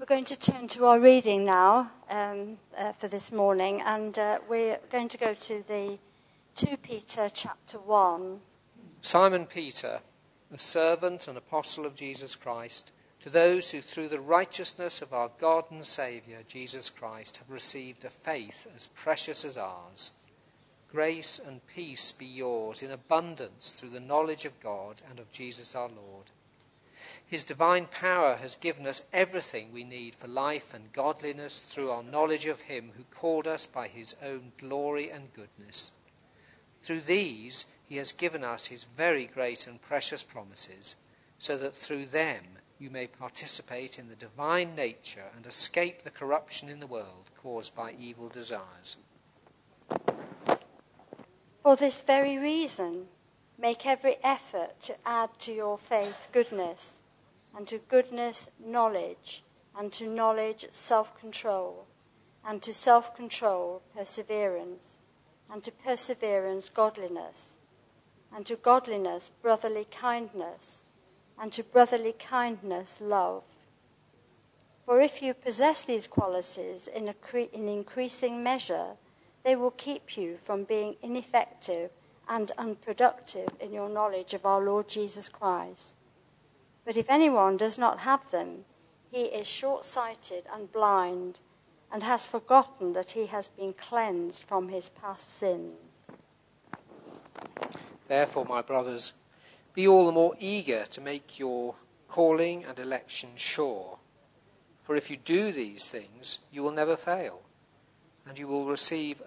going to turn to our reading now for this morning, and we're going to go to the 2 Peter chapter 1. Simon Peter, a servant and apostle of Jesus Christ, to those who through the righteousness of our God and Saviour, Jesus Christ, have received a faith as precious as ours. Grace and peace be yours in abundance through the knowledge of God and of Jesus our Lord. His divine power has given us everything we need for life and godliness through our knowledge of him who called us by his own glory and goodness. Through these he has given us his very great and precious promises, so that through them you may participate in the divine nature and escape the corruption in the world caused by evil desires. For this very reason, make every effort to add to your faith goodness, and to goodness knowledge, and to knowledge self-control, and to self-control perseverance, and to perseverance godliness, and to godliness brotherly kindness, and to brotherly kindness love. For if you possess these qualities in increasing measure, they will keep you from being ineffective and unproductive in your knowledge of our Lord Jesus Christ. But if anyone does not have them, he is short-sighted and blind, and has forgotten that he has been cleansed from his past sins. Therefore, my brothers, be all the more eager to make your calling and election sure. For if you do these things, you will never fail, and you will receive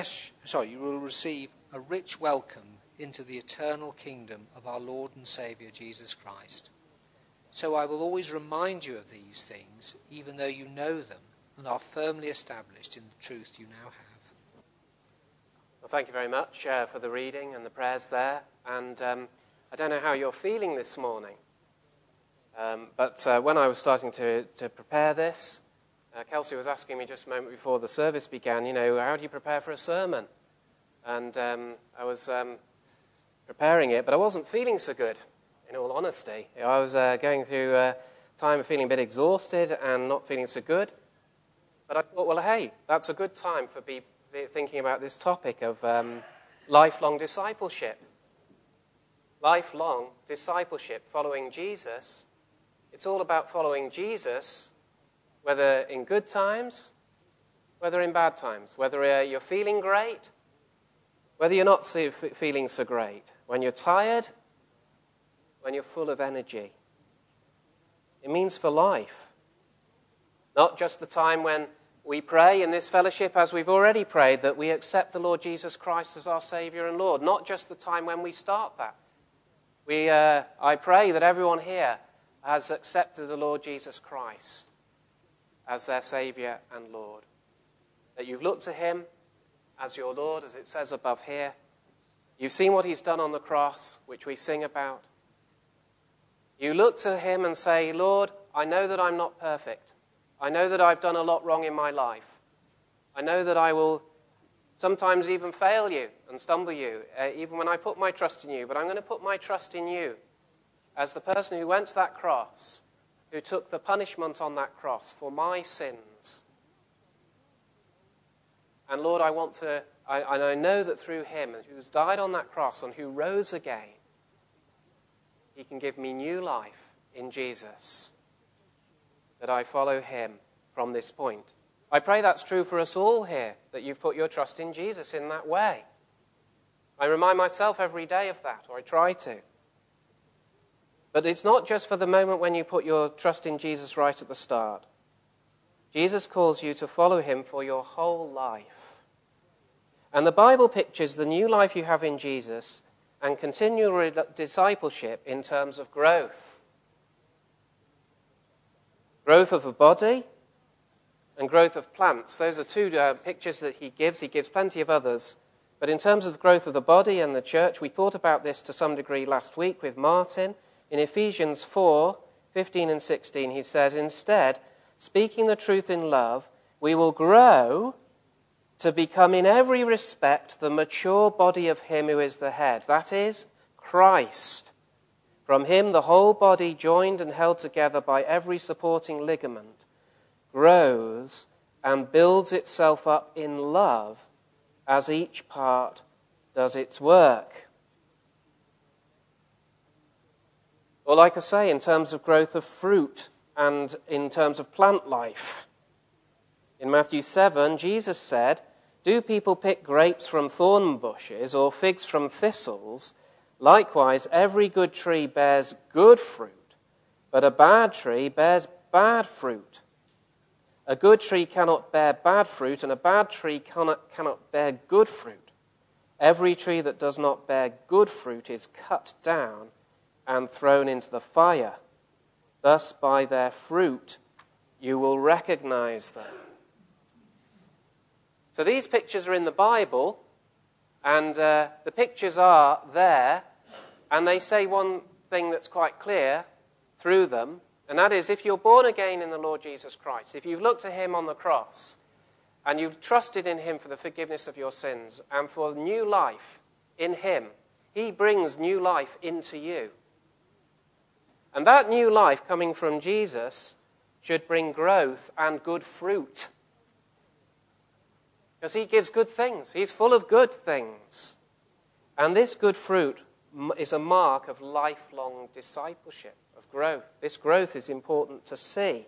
a rich welcome into the eternal kingdom of our Lord and Saviour Jesus Christ. So I will always remind you of these things, even though you know them and are firmly established in the truth you now have. Well, thank you very much for the reading and the prayers there. And I don't know how you're feeling this morning, but when I was starting to prepare this, Kelsey was asking me just a moment before the service began, how do you prepare for a sermon? And I was preparing it, but I wasn't feeling so good, in all honesty. I was going through a time of feeling a bit exhausted and not feeling so good. But I thought, well, hey, that's a good time for thinking about this topic of lifelong discipleship. Lifelong discipleship, following Jesus. It's all about following Jesus, whether in good times, whether in bad times, whether you're feeling great, whether you're not feeling so great, when you're tired, when you're full of energy. It means for life. Not just the time when we pray in this fellowship, as we've already prayed, that we accept the Lord Jesus Christ as our Saviour and Lord. Not just the time when we start that. I pray that everyone here has accepted the Lord Jesus Christ as their Saviour and Lord. That you've looked to him as your Lord, as it says above here. You've seen what he's done on the cross, which we sing about. You look to him and say, Lord, I know that I'm not perfect. I know that I've done a lot wrong in my life. I know that I will sometimes even fail you and stumble you, even when I put my trust in you. But I'm going to put my trust in you as the person who went to that cross, who took the punishment on that cross for my sins. And Lord, I know that through him, who's died on that cross and who rose again, he can give me new life in Jesus, that I follow him from this point. I pray that's true for us all here, that you've put your trust in Jesus in that way. I remind myself every day of that, or I try to. But it's not just for the moment when you put your trust in Jesus right at the start. Jesus calls you to follow him for your whole life. And the Bible pictures the new life you have in Jesus and continual discipleship in terms of growth. Growth of the body and growth of plants. Those are two pictures that he gives. He gives plenty of others. But in terms of the growth of the body and the church, we thought about this to some degree last week with Martin. In Ephesians 4:15 and 16, he says, instead, speaking the truth in love, we will grow to become in every respect the mature body of him who is the head, that is, Christ. From him the whole body, joined and held together by every supporting ligament, grows and builds itself up in love as each part does its work. Or like I say, in terms of growth of fruit and in terms of plant life. In Matthew 7, Jesus said, "Do people pick grapes from thorn bushes or figs from thistles? Likewise, every good tree bears good fruit, but a bad tree bears bad fruit. A good tree cannot bear bad fruit, and a bad tree cannot bear good fruit. Every tree that does not bear good fruit is cut down and thrown into the fire. Thus, by their fruit, you will recognize them." So these pictures are in the Bible, and the pictures are there, and they say one thing that's quite clear through them, and that is, if you're born again in the Lord Jesus Christ, if you've looked to him on the cross, and you've trusted in him for the forgiveness of your sins, and for new life in him, he brings new life into you. And that new life coming from Jesus should bring growth and good fruit. Because he gives good things. He's full of good things. And this good fruit is a mark of lifelong discipleship, of growth. This growth is important to see.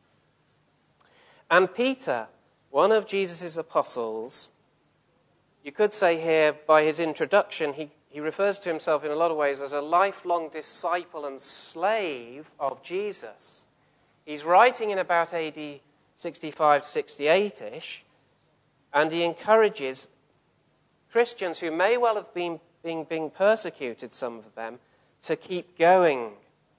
And Peter, one of Jesus' apostles, you could say here by his introduction, he refers to himself in a lot of ways as a lifelong disciple and slave of Jesus. He's writing in about AD 65 to 68-ish, and he encourages Christians who may well have been being persecuted, some of them, to keep going.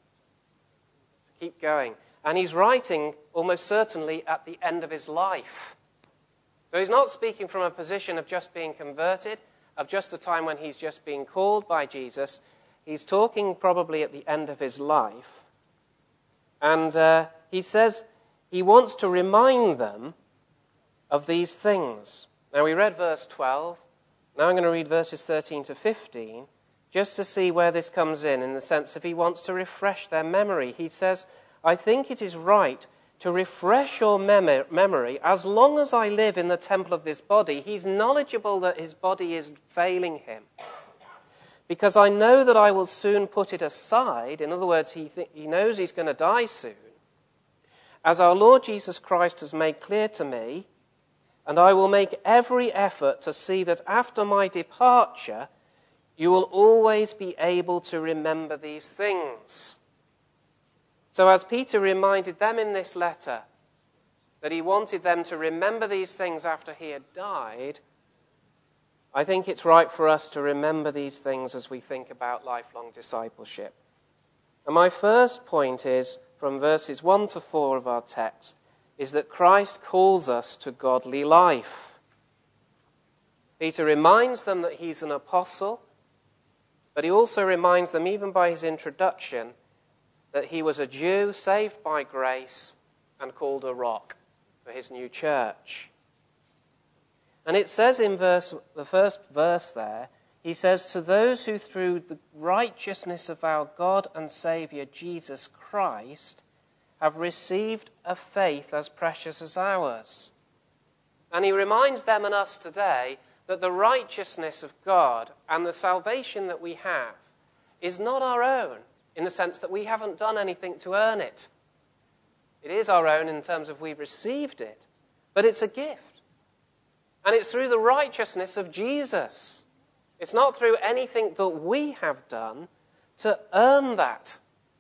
To keep going. And he's writing almost certainly at the end of his life. So he's not speaking from a position of just being converted, of just a time when he's just being called by Jesus. He's talking probably at the end of his life. And he says he wants to remind them of these things. Now we read verse 12. Now I'm going to read verses 13 to 15, just to see where this comes in the sense of he wants to refresh their memory. He says, "I think it is right to refresh your memory as long as I live in the temple of this body." He's knowledgeable that his body is failing him. "Because I know that I will soon put it aside." In other words, he knows he's going to die soon. "As our Lord Jesus Christ has made clear to me, and I will make every effort to see that after my departure, you will always be able to remember these things." So as Peter reminded them in this letter that he wanted them to remember these things after he had died, I think it's right for us to remember these things as we think about lifelong discipleship. And my first point is, from verses 1 to 4 of our text, is that Christ calls us to godly life. Peter reminds them that he's an apostle, but he also reminds them, even by his introduction, that he was a Jew saved by grace and called a rock for his new church. And it says in the first verse there, he says, "To those who through the righteousness of our God and Saviour Jesus Christ have received a faith as precious as ours." And he reminds them and us today that the righteousness of God and the salvation that we have is not our own, in the sense that we haven't done anything to earn it. It is our own in terms of we've received it, but it's a gift. And it's through the righteousness of Jesus. It's not through anything that we have done to earn that.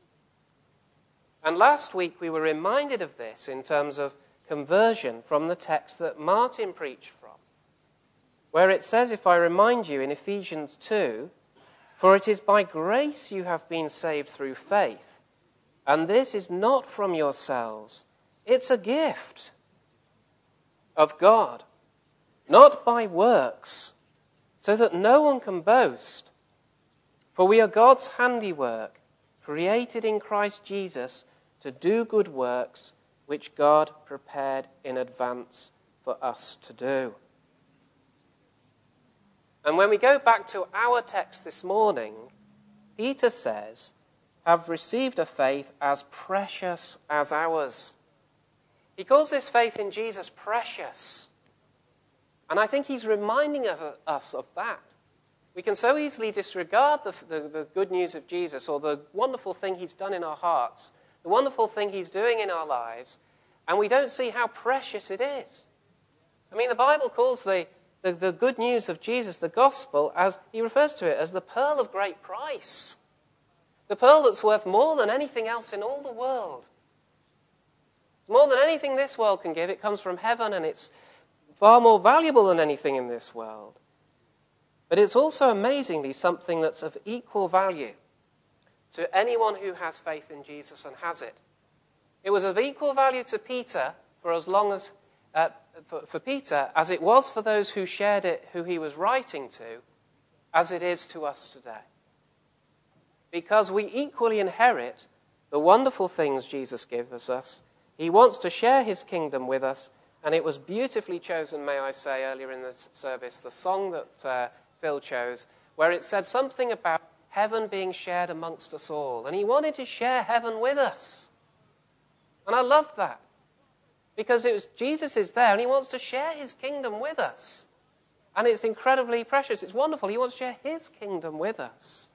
And last week we were reminded of this in terms of conversion from the text that Martin preached from, where it says, if I remind you in Ephesians 2, "For it is by grace you have been saved through faith, and this is not from yourselves, it's a gift of God, not by works, so that no one can boast. For we are God's handiwork, created in Christ Jesus to do good works, which God prepared in advance for us to do." And when we go back to our text this morning, Peter says, "Have received a faith as precious as ours." He calls this faith in Jesus precious. And I think he's reminding us of that. We can so easily disregard the good news of Jesus, or the wonderful thing he's done in our hearts, the wonderful thing he's doing in our lives, and we don't see how precious it is. I mean, the Bible calls the good news of Jesus, the gospel, as he refers to it as the pearl of great price. The pearl that's worth more than anything else in all the world. More than anything this world can give. It comes from heaven, and it's far more valuable than anything in this world. But it's also amazingly something that's of equal value to anyone who has faith in Jesus and has it. It was of equal value to Peter for as long as for Peter as it was for those who shared it, who he was writing to, as it is to us today. Because we equally inherit the wonderful things Jesus gives us. He wants to share his kingdom with us, and it was beautifully chosen, may I say, earlier in the service, the song that Phil chose, where it said something about heaven being shared amongst us all. And he wanted to share heaven with us. And I love that. Because Jesus is there, and he wants to share his kingdom with us. And it's incredibly precious. It's wonderful. He wants to share his kingdom with us.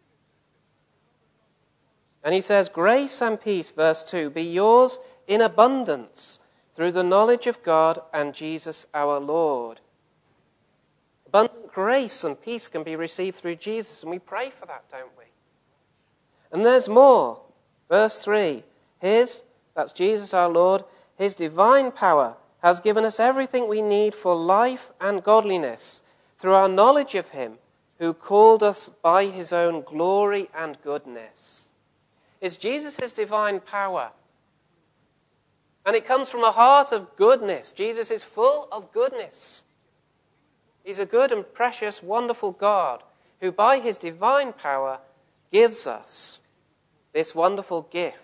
And he says, grace and peace, verse 2, be yours in abundance through the knowledge of God and Jesus our Lord. Abundant grace and peace can be received through Jesus, and we pray for that, don't we? And there's more. Verse 3, that's Jesus our Lord, his divine power has given us everything we need for life and godliness through our knowledge of him who called us by his own glory and goodness. It's Jesus' divine power. And it comes from a heart of goodness. Jesus is full of goodness. He's a good and precious, wonderful God who by his divine power gives us this wonderful gift.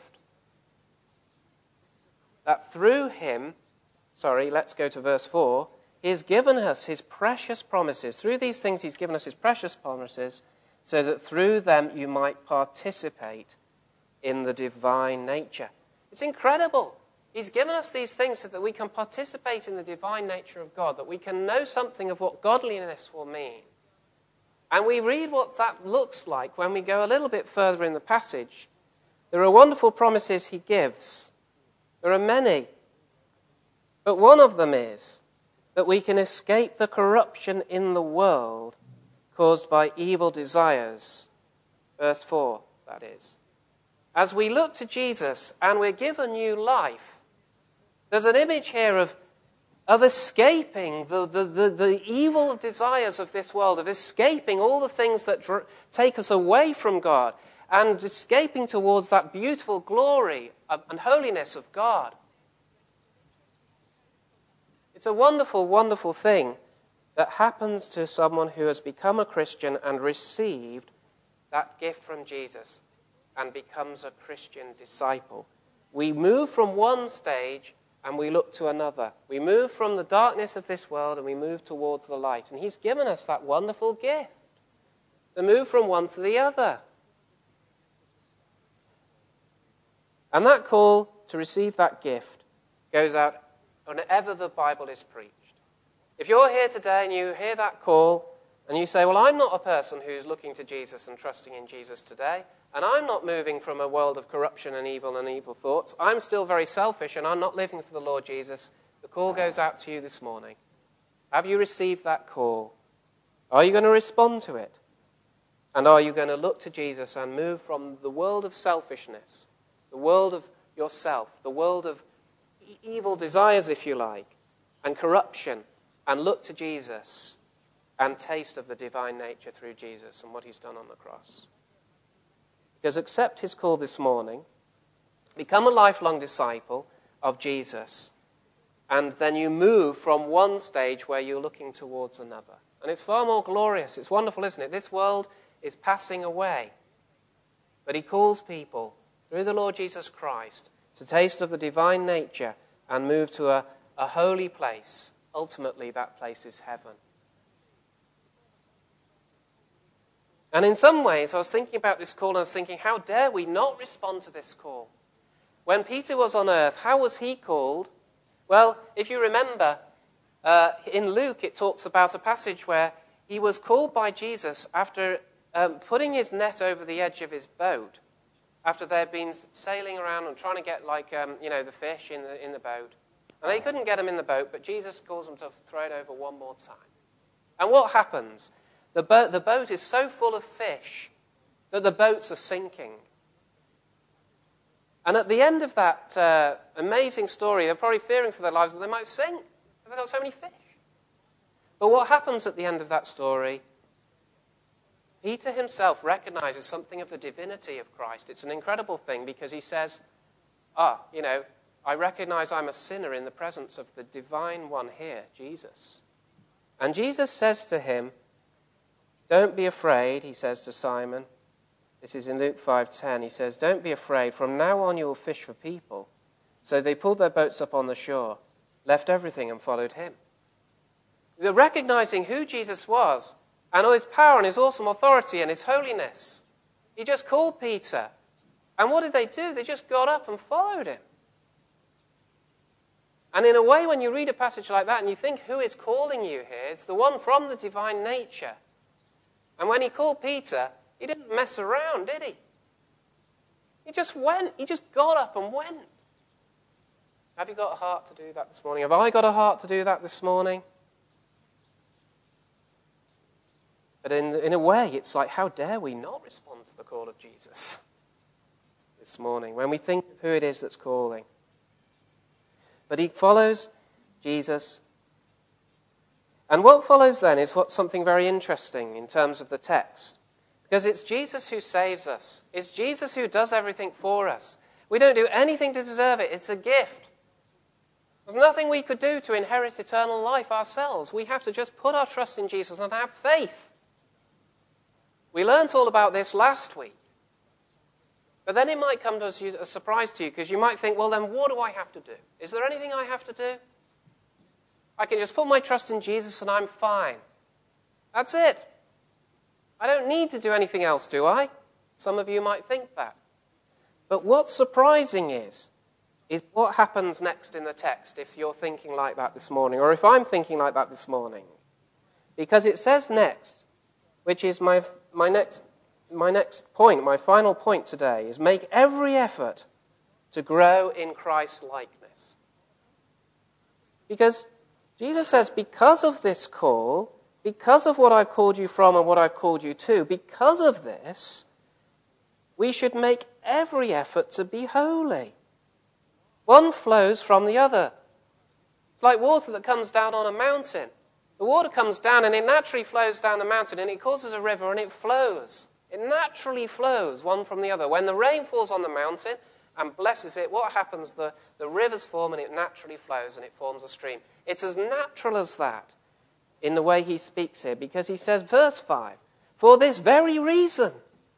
That through him, let's go to verse 4, he has given us his precious promises. Through these things he's given us his precious promises so that through them you might participate in the divine nature. It's incredible. He's given us these things so that we can participate in the divine nature of God, that we can know something of what godliness will mean. And we read what that looks like when we go a little bit further in the passage. There are wonderful promises he gives. There are many. But one of them is that we can escape the corruption in the world caused by evil desires. Verse 4, that is. As we look to Jesus and we're given new life, there's an image here of escaping the evil desires of this world, of escaping all the things that take us away from God, and escaping towards that beautiful glory and holiness of God. It's a wonderful, wonderful thing that happens to someone who has become a Christian and received that gift from Jesus and becomes a Christian disciple. We move from one stage and we look to another. We move from the darkness of this world and we move towards the light. And he's given us that wonderful gift to move from one to the other. And that call to receive that gift goes out whenever the Bible is preached. If you're here today and you hear that call and you say, well, I'm not a person who's looking to Jesus and trusting in Jesus today, and I'm not moving from a world of corruption and evil thoughts, I'm still very selfish and I'm not living for the Lord Jesus, the call goes out to you this morning. Have you received that call? Are you going to respond to it? And are you going to look to Jesus and move from the world of selfishness, the world of yourself, the world of evil desires, if you like, and corruption, and look to Jesus and taste of the divine nature through Jesus and what he's done on the cross? Because accept his call this morning, become a lifelong disciple of Jesus, and then you move from one stage where you're looking towards another. And it's far more glorious. It's wonderful, isn't it? This world is passing away. But he calls people through the Lord Jesus Christ to taste of the divine nature and move to a holy place. Ultimately, that place is heaven. And in some ways, I was thinking about this call and I was thinking, how dare we not respond to this call? When Peter was on earth, how was he called Well, if you remember, in Luke it talks about a passage where he was called by Jesus after putting his net over the edge of his boat, after they'd been sailing around and trying to get the fish in the boat. And they couldn't get them in the boat, but Jesus calls them to throw it over one more time. And what happens? The boat is so full of fish that the boats are sinking. And at the end of that amazing story, they're probably fearing for their lives that they might sink because they've got so many fish. But what happens at the end of that story? Peter himself recognizes something of the divinity of Christ. It's an incredible thing because he says, I recognize I'm a sinner in the presence of the divine one here, Jesus. And Jesus says to him, don't be afraid, he says to Simon. This is in Luke 5:10. He says, don't be afraid. From now on you will fish for people. So they pulled their boats up on the shore, left everything and followed him. They're recognizing who Jesus was and all his power and his awesome authority and his holiness. He just called Peter. And what did they do? They just got up and followed him. And in a way, when you read a passage like that and you think who is calling you here, it's the one from the divine nature. And when he called Peter, he didn't mess around, did he? He just went. He just got up and went. Have you got a heart to do that this morning? Have I got a heart to do that this morning? But in a way, it's like, how dare we not respond to the call of Jesus this morning when we think of who it is that's calling? But he follows Jesus. And what follows then is something very interesting in terms of the text. Because it's Jesus who saves us. It's Jesus who does everything for us. We don't do anything to deserve it. It's a gift. There's nothing we could do to inherit eternal life ourselves. We have to just put our trust in Jesus and have faith. We learnt all about this last week. But then it might come as a surprise to you because you might think, well, then what do I have to do? Is there anything I have to do? I can just put my trust in Jesus and I'm fine. That's it. I don't need to do anything else, do I? Some of you might think that. But what's surprising is what happens next in the text if you're thinking like that this morning, or if I'm thinking like that this morning. Because it says next, which is my next point, my final point today, is make every effort to grow in Christ's likeness. Because Jesus says, because of this call, because of what I've called you from and what I've called you to, because of this, we should make every effort to be holy. One flows from the other. It's like water that comes down on a mountain. The water comes down and it naturally flows down the mountain and it causes a river and it flows. It naturally flows one from the other. When the rain falls on the mountain and blesses it, what happens? The rivers form and it naturally flows and it forms a stream. It's as natural as that in the way he speaks here, because he says, verse 5, for this very reason,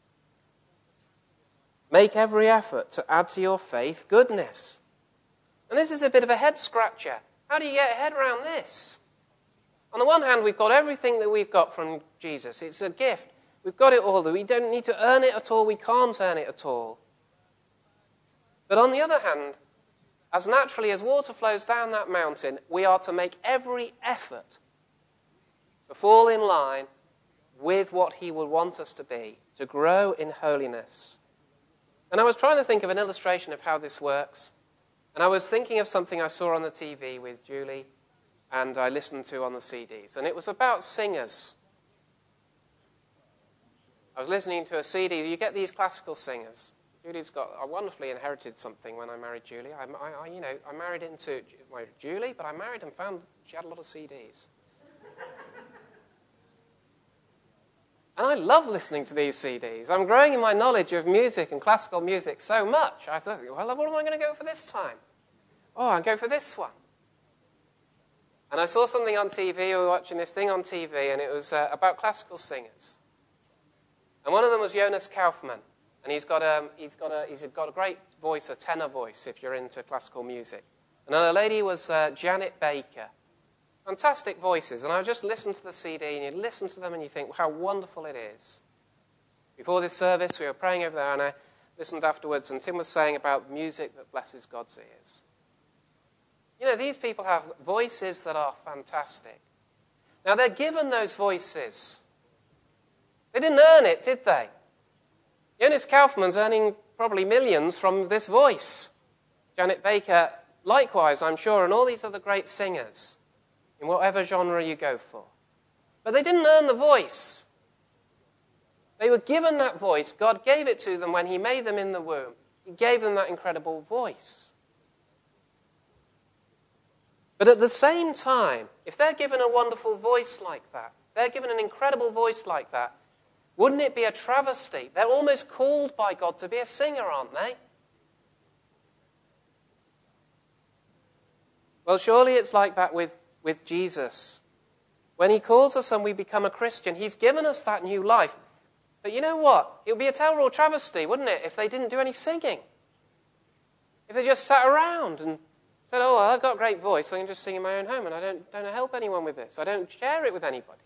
make every effort to add to your faith goodness. And this is a bit of a head scratcher. How do you get your head around this? On the one hand, we've got everything that we've got from Jesus. It's a gift. We've got it all. We don't need to earn it at all. We can't earn it at all. But on the other hand, as naturally as water flows down that mountain, we are to make every effort to fall in line with what he would want us to be, to grow in holiness. And I was trying to think of an illustration of how this works. And I was thinking of something I saw on the TV with Julie and I listened to on the CDs. And it was about singers. I was listening to a CD. You get these classical singers. I wonderfully inherited something when I married Julie. I married into Julie, but I married and found she had a lot of CDs. And I love listening to these CDs. I'm growing in my knowledge of music and classical music so much. I thought, well, what am I going to go for this time? Oh, I'll go for this one. And I saw something on TV. We were watching this thing on TV, and it was about classical singers. And one of them was Jonas Kaufmann. And he's got a great voice, a tenor voice, if you're into classical music. And another lady was Janet Baker. Fantastic voices. And I just listened to the CD, and you listen to them and you think how wonderful it is. Before this service, we were praying over there, and I listened afterwards, and Tim was saying about music that blesses God's ears. You know, these people have voices that are fantastic. Now, they're given those voices. They didn't earn it, did they? Jonas Kaufmann's earning probably millions from this voice. Janet Baker, likewise, I'm sure, and all these other great singers, in whatever genre you go for. But they didn't earn the voice. They were given that voice. God gave it to them when he made them in the womb. He gave them that incredible voice. But at the same time, if they're given a wonderful voice like that, they're given an incredible voice like that, wouldn't it be a travesty? They're almost called by God to be a singer, aren't they? Well, surely it's like that with Jesus. When he calls us and we become a Christian, he's given us that new life. But you know what? It would be a terrible travesty, wouldn't it, if they didn't do any singing? If they just sat around and said, oh, well, I've got a great voice, I can just sing in my own home, and I don't help anyone with this. I don't share it with anybody.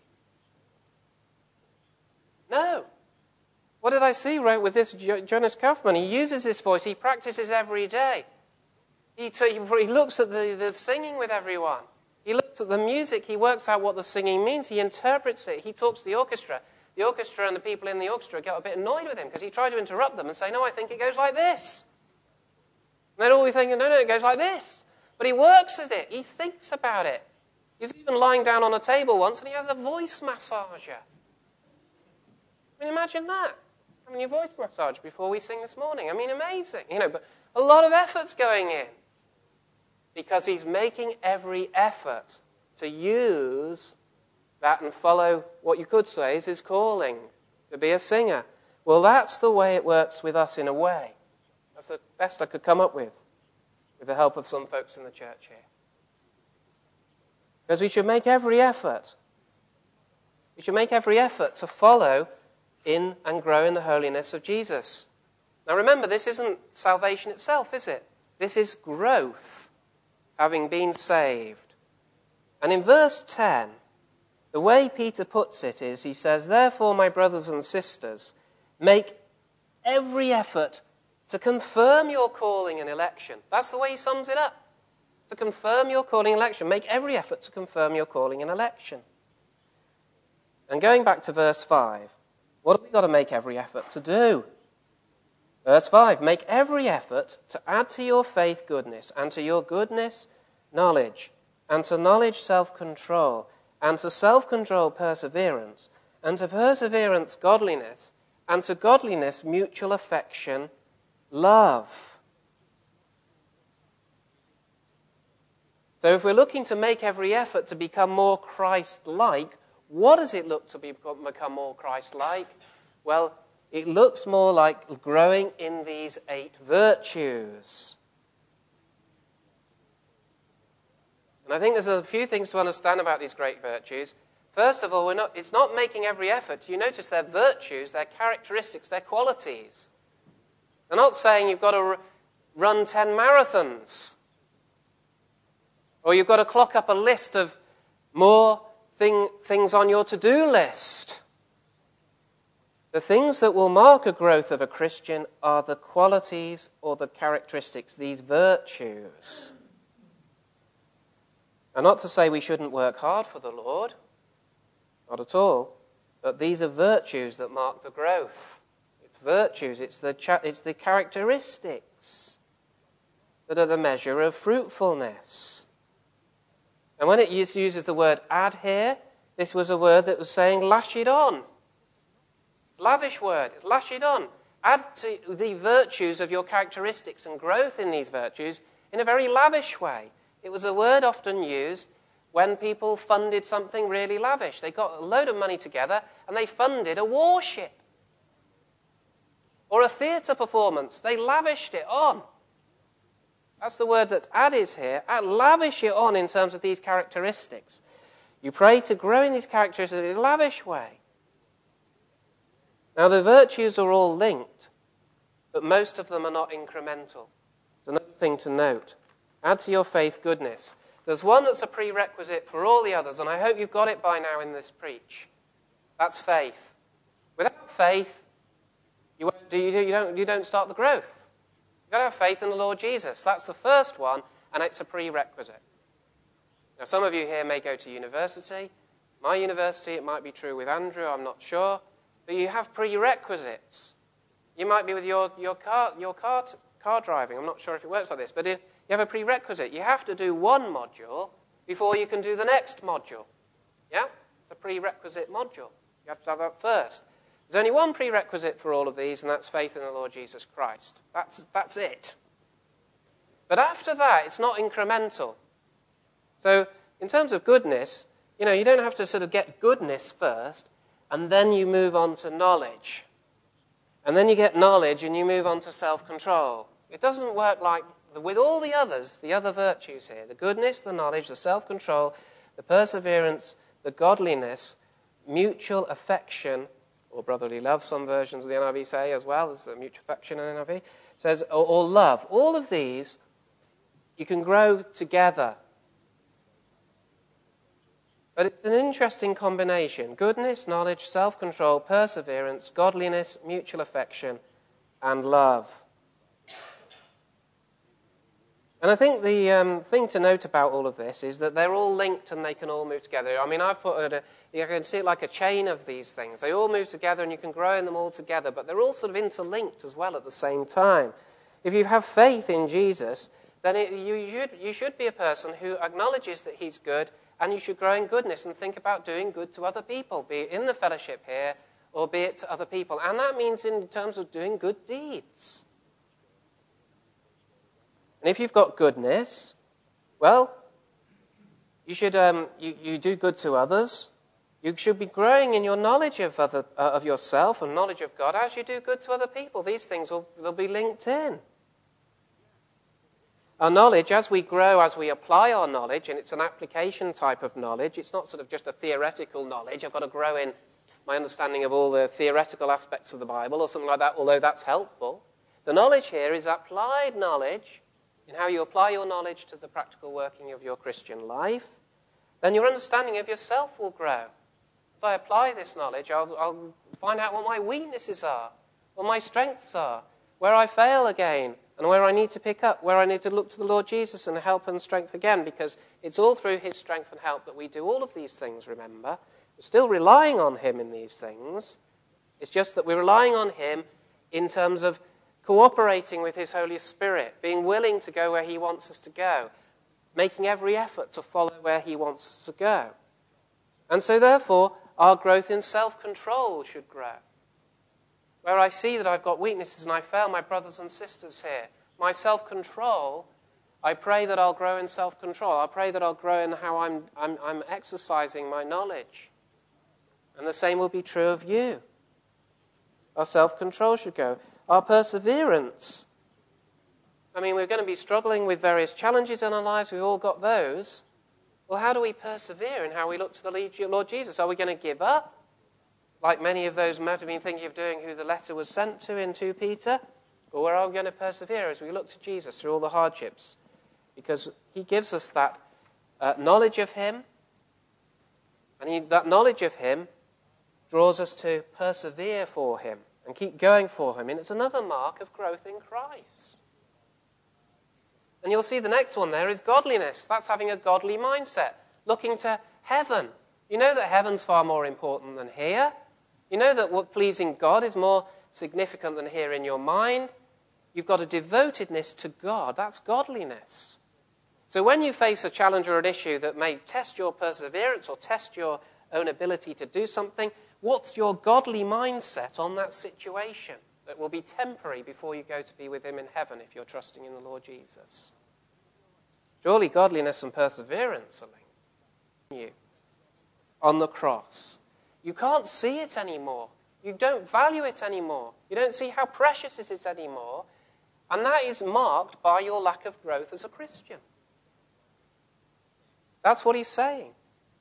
No. What did I see right with this Jonas Kaufmann? He uses this voice. He practices every day. He looks at the singing with everyone. He looks at the music. He works out what the singing means. He interprets it. He talks to the orchestra. The orchestra and the people in the orchestra get a bit annoyed with him because he tried to interrupt them and say, no, I think it goes like this. And they're all thinking, no, it goes like this. But he works at it. He thinks about it. He was even lying down on a table once and he has a voice massager. I mean, imagine that. Having your voice massage before we sing this morning. I mean, amazing. But a lot of effort's going in. Because he's making every effort to use that and follow what you could say is his calling, to be a singer. Well, that's the way it works with us in a way. That's the best I could come up with the help of some folks in the church here. Because we should make every effort. We should make every effort to follow in and grow in the holiness of Jesus. Now remember, this isn't salvation itself, is it? This is growth, having been saved. And in verse 10, the way Peter puts it is, he says, therefore, my brothers and sisters, make every effort to confirm your calling and election. That's the way he sums it up. To confirm your calling and election. Make every effort to confirm your calling and election. And going back to verse 5, what have we got to make every effort to do? Verse 5, make every effort to add to your faith goodness, and to your goodness knowledge, and to knowledge self-control, and to self-control perseverance, and to perseverance godliness, and to godliness mutual affection, love. So if we're looking to make every effort to become more Christ-like, what does it look to become more Christ-like? Well, it looks more like growing in these 8 virtues. And I think there's a few things to understand about these great virtues. First of all, it's not making every effort. You notice they're virtues, they're characteristics, they're qualities. They're not saying you've got to run 10 marathons. Or you've got to clock up a list of more things on your to-do list. The things that will mark a growth of a Christian are the qualities or the characteristics, these virtues. And not to say we shouldn't work hard for the Lord, not at all, but these are virtues that mark the growth. It's virtues, it's the characteristics that are the measure of fruitfulness. And when it uses the word add here, this was a word that was saying lash it on. It's a lavish word, lash it on. Add to the virtues of your characteristics and growth in these virtues in a very lavish way. It was a word often used when people funded something really lavish. They got a load of money together and they funded a warship or a theatre performance. They lavished it on. That's the word that add is here. Lavish it on in terms of these characteristics. You pray to grow in these characteristics in a lavish way. Now, the virtues are all linked, but most of them are not incremental. It's another thing to note. Add to your faith goodness. There's one that's a prerequisite for all the others, and I hope you've got it by now in this preach. That's faith. Without faith, you don't start the growth. You've got to have faith in the Lord Jesus. That's the first one, and it's a prerequisite. Now, some of you here may go to university. My university, it might be true with Andrew, I'm not sure. But you have prerequisites. You might be with your car driving. I'm not sure if it works like this, but you have a prerequisite. You have to do one module before you can do the next module. Yeah? It's a prerequisite module. You have to have that first. There's only one prerequisite for all of these, and that's faith in the Lord Jesus Christ. That's it. But after that, it's not incremental. So in terms of goodness, you don't have to sort of get goodness first, and then you move on to knowledge. And then you get knowledge, and you move on to self-control. It doesn't work like with all the others, the other virtues here. The goodness, the knowledge, the self-control, the perseverance, the godliness, mutual affection, or brotherly love, some versions of the NIV say as well. There's a mutual affection in the NIV. It says, or love. All of these, you can grow together. But it's an interesting combination. Goodness, knowledge, self-control, perseverance, godliness, mutual affection, and love. And I think the thing to note about all of this is that they're all linked and they can all move together. I mean, you can see it like a chain of these things. They all move together and you can grow in them all together, but they're all sort of interlinked as well at the same time. If you have faith in Jesus, then you should be a person who acknowledges that he's good, and you should grow in goodness and think about doing good to other people, be it in the fellowship here or be it to other people. And that means in terms of doing good deeds. And if you've got goodness, well, you should you do good to others. You should be growing in your knowledge of yourself and knowledge of God as you do good to other people. These things they'll be linked in. Our knowledge, as we grow, as we apply our knowledge, and it's an application type of knowledge, it's not sort of just a theoretical knowledge. I've got to grow in my understanding of all the theoretical aspects of the Bible or something like that, although that's helpful. The knowledge here is applied knowledge in how you apply your knowledge to the practical working of your Christian life. Then your understanding of yourself will grow. As I apply this knowledge, I'll find out what my weaknesses are, what my strengths are, where I fail again, and where I need to pick up, where I need to look to the Lord Jesus and help and strength again, because it's all through his strength and help that we do all of these things, remember. We're still relying on him in these things. It's just that we're relying on him in terms of cooperating with his Holy Spirit, being willing to go where he wants us to go, making every effort to follow where he wants us to go. And so therefore, our growth in self-control should grow. Where I see that I've got weaknesses and I fail my brothers and sisters here, my self-control, I pray that I'll grow in self-control. I pray that I'll grow in how I'm exercising my knowledge. And the same will be true of you. Our self-control should go. Our perseverance. I mean, we're going to be struggling with various challenges in our lives. We've all got those. Well, how do we persevere in how we look to the Lord Jesus? Are we going to give up? Like many of those might have been thinking of doing who the letter was sent to in 2 Peter? Or are we going to persevere as we look to Jesus through all the hardships? Because he gives us that knowledge of him. And that knowledge of him draws us to persevere for him and keep going for him. And it's another mark of growth in Christ. And you'll see the next one there is godliness. That's having a godly mindset, looking to heaven. You know that heaven's far more important than here. You know that what pleasing God is more significant than here in your mind. You've got a devotedness to God. That's godliness. So when you face a challenge or an issue that may test your perseverance or test your own ability to do something, what's your godly mindset on that situation that will be temporary before you go to be with him in heaven if you're trusting in the Lord Jesus? Surely godliness and perseverance are linked you on the cross. You can't see it anymore. You don't value it anymore. You don't see how precious it is anymore. And that is marked by your lack of growth as a Christian. That's what he's saying.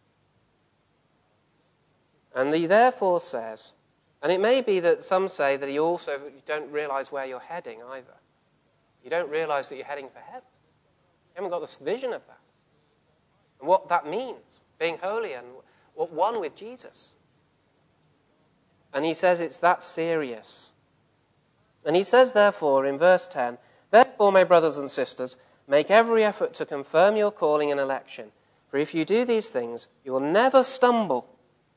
And he therefore says, and it may be that some say that you don't realize where you're heading either. You don't realize that you're heading for heaven. You haven't got this vision of that. And what that means, being holy and one with Jesus. And he says it's that serious. And he says, therefore, in verse 10, therefore, my brothers and sisters, make every effort to confirm your calling and election. For if you do these things, you will never stumble,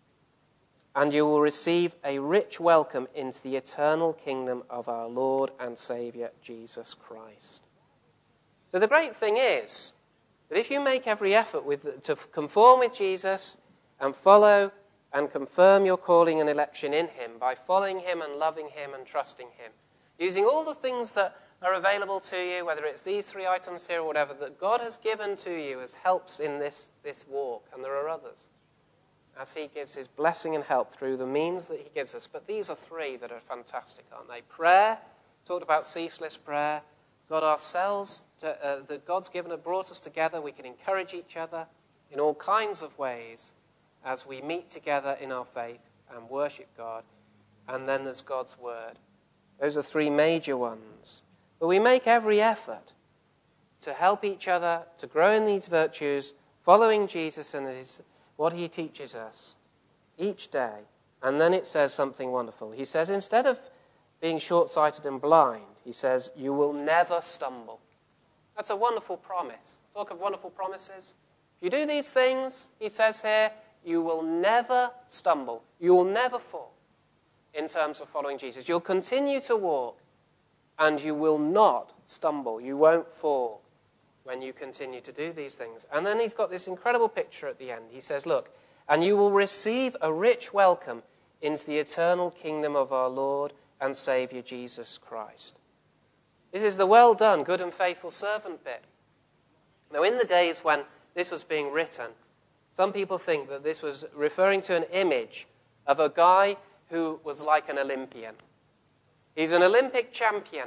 and you will receive a rich welcome into the eternal kingdom of our Lord and Saviour, Jesus Christ. So the great thing is that if you make every effort to conform with Jesus and follow and confirm your calling and election in him by following him and loving him and trusting him, using all the things that are available to you, whether it's these 3 items here or whatever, that God has given to you as helps in this walk, and there are others, as he gives his blessing and help through the means that he gives us. But these are 3 that are fantastic, aren't they? Prayer, talked about ceaseless prayer. God ourselves, that God's given and brought us together. We can encourage each other in all kinds of ways as we meet together in our faith and worship God. And then there's God's word. Those are 3 major ones. But we make every effort to help each other to grow in these virtues, following Jesus and what he teaches us each day. And then it says something wonderful. He says, instead of being short-sighted and blind, he says, you will never stumble. That's a wonderful promise. Talk of wonderful promises. If you do these things, he says here, you will never stumble. You will never fall in terms of following Jesus. You'll continue to walk, and you will not stumble. You won't fall when you continue to do these things. And then he's got this incredible picture at the end. He says, look, and you will receive a rich welcome into the eternal kingdom of our Lord and Saviour Jesus Christ. This is the well done, good and faithful servant bit. Now, in the days when this was being written, some people think that this was referring to an image of a guy who was like an Olympian. He's an Olympic champion.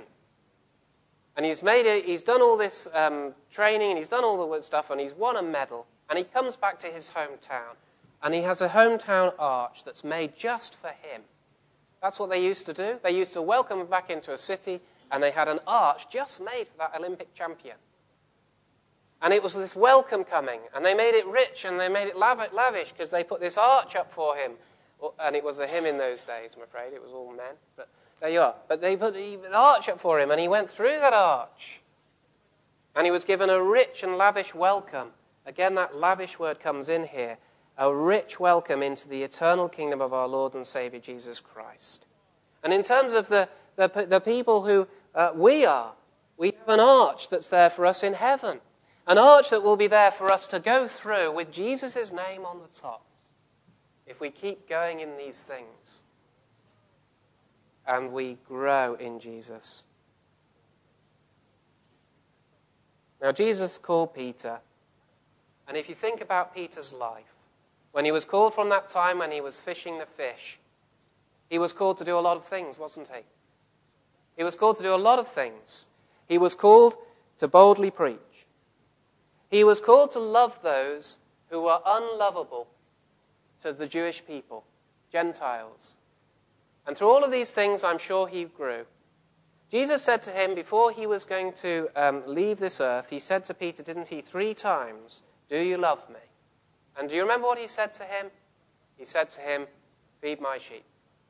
And he's done all this training, and he's done all the stuff, and he's won a medal. And he comes back to his hometown, and he has a hometown arch that's made just for him. That's what they used to do. They used to welcome him back into a city, and they had an arch just made for that Olympic champion. And it was this welcome coming, and they made it rich, and they made it lavish, because they put this arch up for him. And it was a him in those days, I'm afraid. It was all men, but there you are. But they put an arch up for him, and he went through that arch. And he was given a rich and lavish welcome. Again, that lavish word comes in here. A rich welcome into the eternal kingdom of our Lord and Saviour, Jesus Christ. And in terms of the people who we have an arch that's there for us in heaven. An arch that will be there for us to go through with Jesus' name on the top. If we keep going in these things and we grow in Jesus. Now, Jesus called Peter, and if you think about Peter's life, when he was called from that time when he was fishing the fish, he was called to do a lot of things, wasn't he? He was called to do a lot of things. He was called to boldly preach. He was called to love those who were unlovable to the Jewish people, Gentiles. And through all of these things, I'm sure he grew. Jesus said to him, before he was going to leave this earth, he said to Peter, didn't he, 3 times, do you love me? And do you remember what he said to him? He said to him, feed my sheep.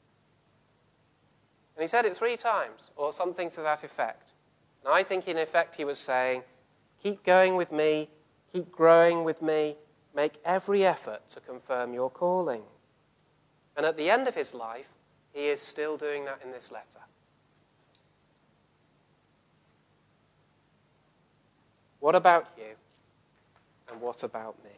And he said it 3 times, or something to that effect. And I think in effect he was saying, keep going with me, keep growing with me, make every effort to confirm your calling. And at the end of his life, he is still doing that in this letter. What about you? And what about me?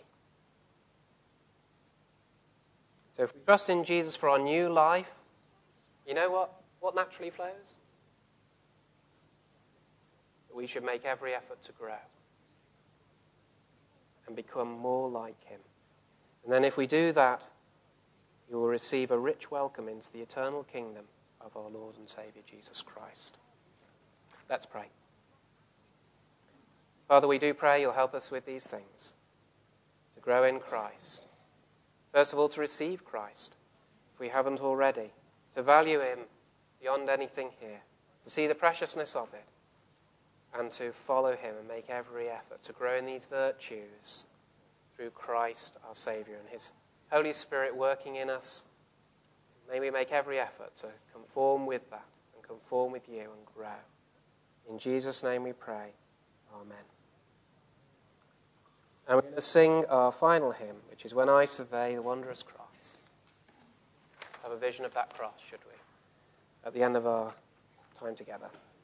So if we trust in Jesus for our new life, you know what? What naturally flows? We should make every effort to grow and become more like him. And then if we do that, you will receive a rich welcome into the eternal kingdom of our Lord and Saviour, Jesus Christ. Let's pray. Father, we do pray you'll help us with these things, to grow in Christ. First of all, to receive Christ, if we haven't already, to value him beyond anything here, to see the preciousness of it, and to follow him and make every effort to grow in these virtues through Christ our Saviour and his Holy Spirit working in us. May we make every effort to conform with that and conform with you and grow. In Jesus' name we pray. Amen. And we're going to sing our final hymn, which is When I Survey the Wondrous Cross. Have a vision of that cross, should we? At the end of our time together.